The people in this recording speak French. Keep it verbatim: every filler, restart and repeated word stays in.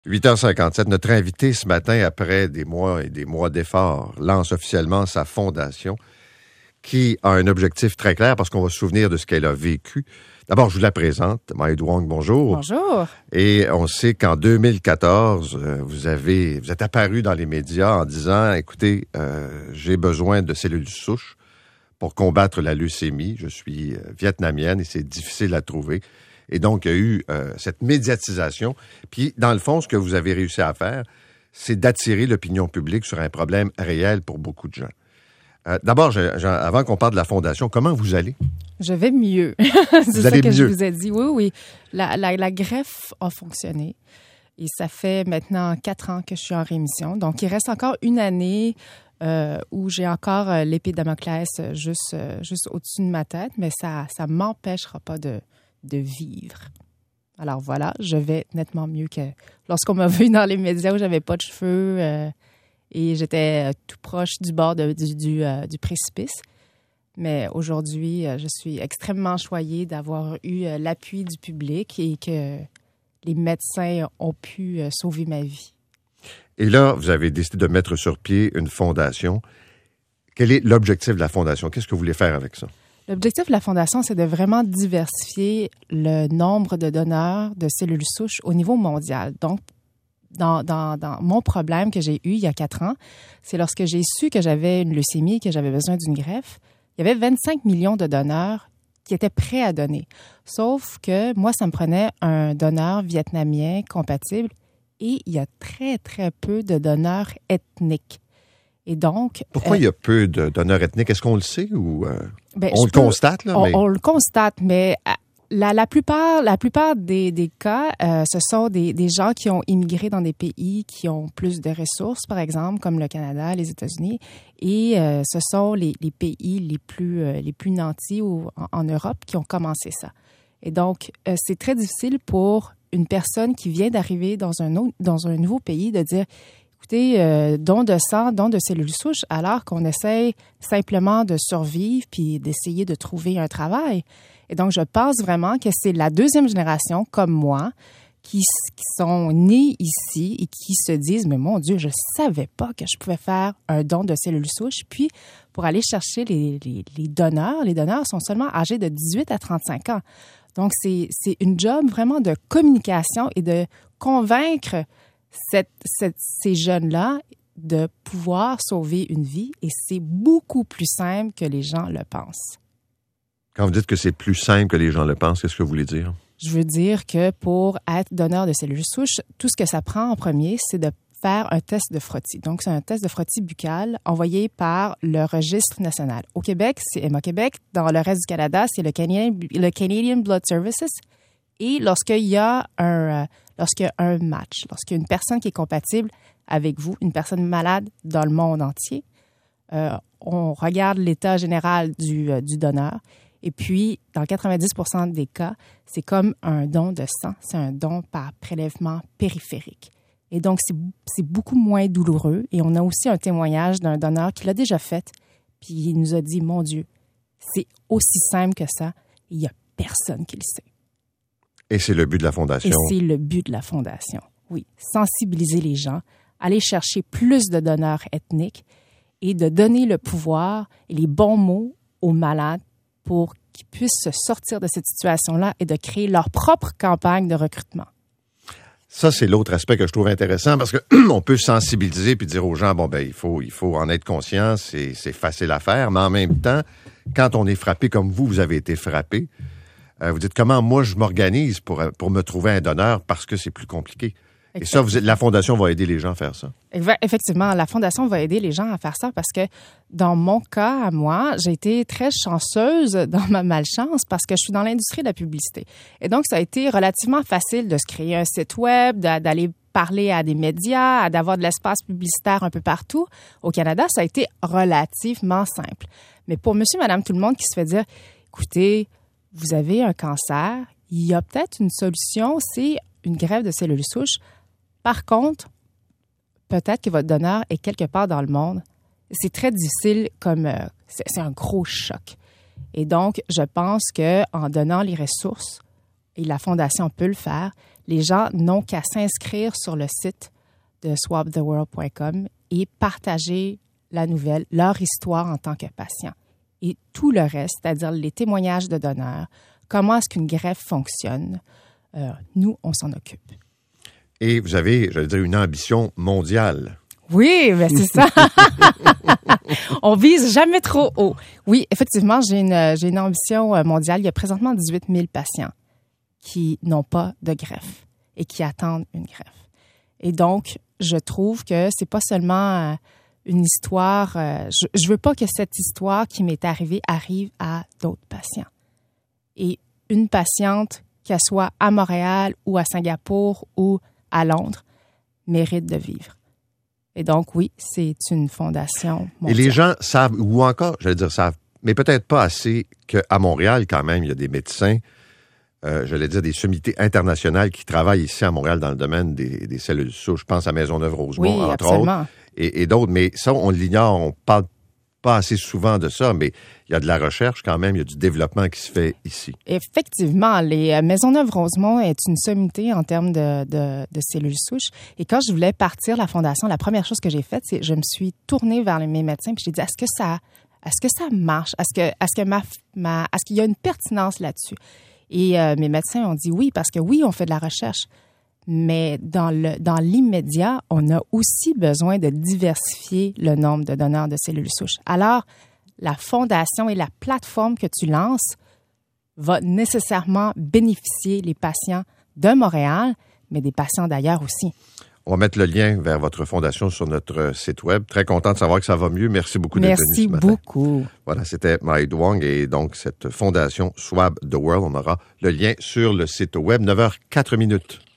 huit heures cinquante-sept, notre invité ce matin, après des mois et des mois d'efforts, lance officiellement sa fondation qui a un objectif très clair parce qu'on va se souvenir de ce qu'elle a vécu. D'abord, je vous la présente. Maïd Wong, bonjour. Bonjour. Et on sait qu'en deux mille quatorze, vous avez, vous êtes apparu dans les médias en disant, écoutez, euh, j'ai besoin de cellules souches pour combattre la leucémie. Je suis vietnamienne et c'est difficile à trouver. Et donc, il y a eu euh, cette médiatisation. Puis, dans le fond, ce que vous avez réussi à faire, c'est d'attirer l'opinion publique sur un problème réel pour beaucoup de gens. Euh, d'abord, je, je, avant qu'on parle de la Fondation, comment vous allez? Je vais mieux. c'est vous ça allez que mieux. je vous ai dit. Oui, oui. La, la, la greffe a fonctionné. Et ça fait maintenant quatre ans que je suis en rémission. Donc, il reste encore une année euh, où j'ai encore euh, l'épée de Damoclès juste, euh, juste au-dessus de ma tête, mais ça ne m'empêchera pas de... de vivre. Alors voilà, je vais nettement mieux que lorsqu'on m'a vu dans les médias où j'avais pas de cheveux euh, et j'étais tout proche du bord de, du, du, euh, du précipice. Mais aujourd'hui, euh, je suis extrêmement choyée d'avoir eu euh, l'appui du public et que les médecins ont pu euh, sauver ma vie. Et là, vous avez décidé de mettre sur pied une fondation. Quel est l'objectif de la fondation? Qu'est-ce que vous voulez faire avec ça? L'objectif de la Fondation, c'est de vraiment diversifier le nombre de donneurs de cellules souches au niveau mondial. Donc, dans, dans, dans mon problème que j'ai eu il y a quatre ans, c'est lorsque j'ai su que j'avais une leucémie et que j'avais besoin d'une greffe, il y avait vingt-cinq millions de donneurs qui étaient prêts à donner. Sauf que moi, ça me prenait un donneur vietnamien compatible et il y a très, très peu de donneurs ethniques. Et donc, pourquoi euh, il y a peu de donneurs ethniques? Est-ce qu'on le sait ou euh, ben, on le peux, constate? Là, on, mais... on le constate, mais la, la plupart, la plupart des, des cas, euh, ce sont des, des gens qui ont immigré dans des pays qui ont plus de ressources, par exemple, comme le Canada, les États-Unis, et euh, ce sont les, les pays les plus, euh, les plus nantis ou, en, en Europe qui ont commencé ça. Et donc, euh, c'est très difficile pour une personne qui vient d'arriver dans un, autre, dans un nouveau pays de dire... Écoutez, euh, don de sang, don de cellules souches, alors qu'on essaie simplement de survivre puis d'essayer de trouver un travail. Et donc, je pense vraiment que c'est la deuxième génération, comme moi, qui, qui sont nés ici et qui se disent, mais mon Dieu, je savais pas que je pouvais faire un don de cellules souches. Puis, pour aller chercher les, les, les donneurs, les donneurs sont seulement âgés de dix-huit à trente-cinq ans. Donc, c'est, c'est une job vraiment de communication et de convaincre Cette, cette, ces jeunes-là de pouvoir sauver une vie et c'est beaucoup plus simple que les gens le pensent. Quand vous dites que c'est plus simple que les gens le pensent, qu'est-ce que vous voulez dire? Je veux dire que pour être donneur de cellules souches, tout ce que ça prend en premier, c'est de faire un test de frottis. Donc, c'est un test de frottis buccal envoyé par le registre national. Au Québec, c'est Héma-Québec. Dans le reste du Canada, c'est le Canadian, le Canadian Blood Services. Et lorsqu'il y a un, lorsqu'il y a un match, lorsqu'il y a une personne qui est compatible avec vous, une personne malade dans le monde entier, euh, on regarde l'état général du, euh, du donneur. Et puis, dans quatre-vingt-dix pour cent des cas, c'est comme un don de sang. C'est un don par prélèvement périphérique. Et donc, c'est, c'est beaucoup moins douloureux. Et on a aussi un témoignage d'un donneur qui l'a déjà fait. Puis, il nous a dit, mon Dieu, c'est aussi simple que ça. Il n'y a personne qui le sait. Et c'est le but de la Fondation. Et c'est le but de la Fondation, oui. Sensibiliser les gens, aller chercher plus de donneurs ethniques et de donner le pouvoir et les bons mots aux malades pour qu'ils puissent se sortir de cette situation-là et de créer leur propre campagne de recrutement. Ça, c'est l'autre aspect que je trouve intéressant parce qu'on peut sensibiliser puis dire aux gens, bon, ben il faut, il faut en être conscient, c'est, c'est facile à faire, mais en même temps, quand on est frappé comme vous, vous avez été frappé, vous dites comment moi je m'organise pour, pour me trouver un donneur parce que c'est plus compliqué. Exactement. Et ça, vous, la Fondation va aider les gens à faire ça. Effectivement, la Fondation va aider les gens à faire ça parce que dans mon cas, à moi, j'ai été très chanceuse dans ma malchance parce que je suis dans l'industrie de la publicité. Et donc, ça a été relativement facile de se créer un site web, d'aller parler à des médias, d'avoir de l'espace publicitaire un peu partout. Au Canada, ça a été relativement simple. Mais pour monsieur, madame, tout le monde qui se fait dire, écoutez, vous avez un cancer, il y a peut-être une solution, c'est une greffe de cellules souches. Par contre, peut-être que votre donneur est quelque part dans le monde. C'est très difficile comme... Euh, c'est, c'est un gros choc. Et donc, je pense qu'en donnant les ressources, et la Fondation peut le faire, Les gens n'ont qu'à s'inscrire sur le site de swab the world point com et partager la nouvelle, leur histoire en tant que patient. Et tout le reste, c'est-à-dire les témoignages de donneurs, comment est-ce qu'une greffe fonctionne, euh, nous, on s'en occupe. Et vous avez, j'allais dire, une ambition mondiale. Oui, mais c'est ça. On vise jamais trop haut. Oui, effectivement, j'ai une, j'ai une ambition mondiale. Il y a présentement dix-huit mille patients qui n'ont pas de greffe et qui attendent une greffe. Et donc, je trouve que c'est pas seulement une histoire. Je, je veux pas que cette histoire qui m'est arrivée arrive à d'autres patients. Et une patiente, qu'elle soit à Montréal ou à Singapour ou à Londres, mérite de vivre. Et donc, oui, c'est une fondation mondiale. Et les gens savent, ou encore, j'allais dire savent, mais peut-être pas assez qu'à Montréal, quand même, il y a des médecins, euh, j'allais dire des sommités internationales qui travaillent ici à Montréal dans le domaine des, des cellules souches. Je pense à Maisonneuve-Rosemont, oui, entre absolument. autres, et, et d'autres. Mais ça, on l'ignore, on parle pas assez souvent de ça, mais il y a de la recherche quand même, il y a du développement qui se fait ici. Effectivement, les euh, Maisonneuve-Rosemont est une sommité en termes de, de, de cellules souches. Et quand je voulais partir la fondation, la première chose que j'ai faite, c'est je me suis tournée vers mes médecins puis j'ai dit est-ce que ça, est-ce que ça marche, est-ce que, est-ce que ma, ma, est-ce qu'il y a une pertinence là-dessus. Et euh, mes médecins ont dit oui parce que oui, on fait de la recherche. Mais dans, le, dans l'immédiat, on a aussi besoin de diversifier le nombre de donneurs de cellules souches. Alors, la fondation et la plateforme que tu lances va nécessairement bénéficier les patients de Montréal, mais des patients d'ailleurs aussi. On va mettre le lien vers votre fondation sur notre site web. Très content de savoir que ça va mieux. Merci beaucoup d'être venu ce matin. Merci beaucoup. Voilà, c'était Maïd Wong et donc cette fondation Swab the World. On aura le lien sur le site web. neuf heures quatre minutes.